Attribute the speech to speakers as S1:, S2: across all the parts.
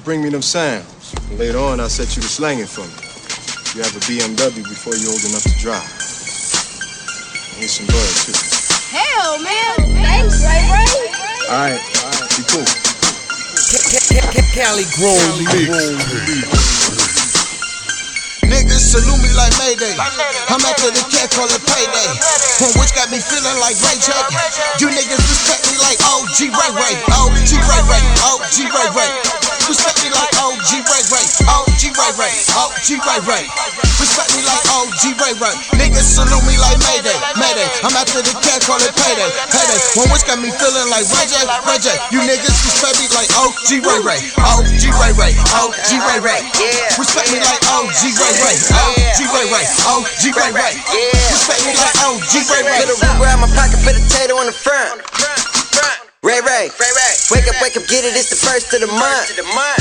S1: bring me them sounds. Later on, I'll set you to slanging for me. You have a BMW before you're old enough to drive. Here's some bud, too.
S2: Hell, man. Thanks, Ray.
S1: All right, be cool.
S3: Cali Grove Mix.
S4: Niggas salute me like Mayday. I'm after the cat, call it payday. Which got me feeling like Ray J. You niggas respect me like OG Ray Ray. OG Ray Ray. OG Ray Ray. Respect me like OG Ray Ray. OG Ray Ray. OG Ray Ray. Respect me like OG Ray Ray. Niggas salute me like Mayday. Mayday. I'm after the cat, call it payday. Payday. Which got me feeling like Ray J. Ray J. You niggas respect me like OG Ray Ray. OG Ray Ray. OG Ray Ray. Respect me like OG Ray Ray. OG Ray Ray. OG Ray Ray. Respect me like OG Ray Ray.
S5: Put a Ruger out my pocket, put a tato on the front. Ray Ray. Wake up, get it, it's the first of the month.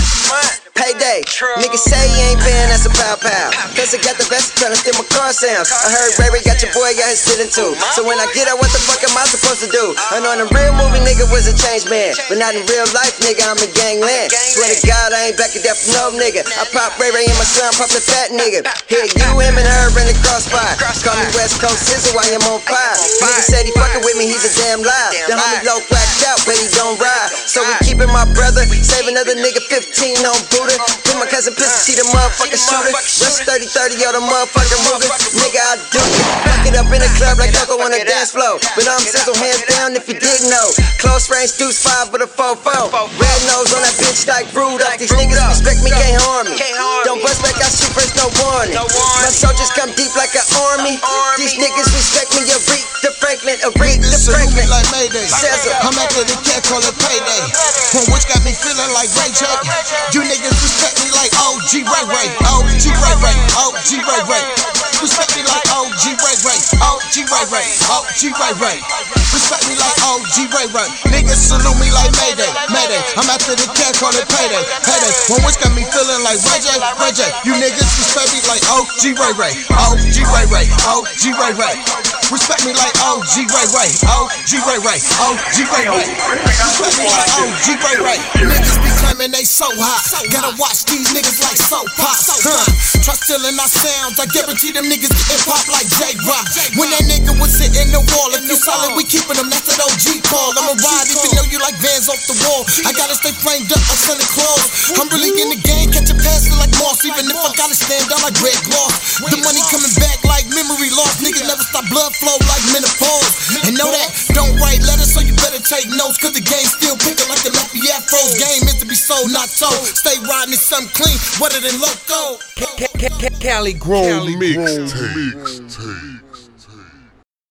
S5: Payday. Niggas say he ain't paying, that's a pow. Cause I got the best trying to steal my car sounds. I heard Ray Ray got your boy, got his sitting too. So when I get out, what the fuck am I supposed to do? I know in a real movie, nigga was a changed man. But not in real life, nigga, I'm a gangland. Swear to God, I ain't backing down for no nigga. I pop Ray Ray and my son pop the fat nigga. Here, you, him, and her in the crossfire. Call me West Coast Sizzle while I'm on fire. Nigga said he fucking with me, he's a damn lie. The homie low whacked out, but he don't ride. So we keepin' my brother, save another nigga 15 on Buddha. With my cousin Pistol, she the motherfucking shooter. Rush 30-30, yo, the motherfucking Ruger. Nigga, I do it. Fuck it up in the club like Coco on the dance floor. But I'm Sizzle, hands down if you didn't know. Close range, deuce 5 with a 4-4. Red nose on that bitch like brewed up. These niggas respect me, can't harm me. Don't bust back, I shoot first, no warning. My soldiers come deep like an army. These niggas respect me, Aretha Franklin, Aretha Franklin.
S4: Like Mayday. I'm after the cat, call it payday. Which got me feeling like Ray J. You niggas respect me like OG Ray Ray. OG Ray Ray. OG Ray Ray. Respect me like OG Ray Ray. OG Ray Ray. OG Ray Ray. Respect me like OG Ray Ray. Niggas salute me like Mayday. Mayday. I'm after the cat, call it payday. Payday. Which got me feeling like Ray J. Ray J. You niggas respect me like OG Ray Ray. OG Ray Ray. OG Ray Ray. Respect me like OG Ray Ray. OG Ray Ray. OG Ray Ray. Respect me like OG Ray Ray. Niggas be claiming they so hot. Gotta watch these niggas like soap pops. Try stealing our sounds. I guarantee them niggas getting pop like J-Rock. When that nigga was hitting the wall, if you solid, we keeping them. That's that OG call. I'ma ride even though you like Vans off the wall. I gotta stay framed up like Santa Claus. I'm really in the game, catch a pass like Moss. Even if I gotta stand out like Red Gloss. The money coming back like memory loss. Niggas never stop blood flow like menopause. And know that, don't write letters, so you better take notes. Cause the game still picking like the Lucky Afros. Game is to be sold, not told. Stay riding it something clean, wetter than loco.
S3: Cali Grove Mixtape.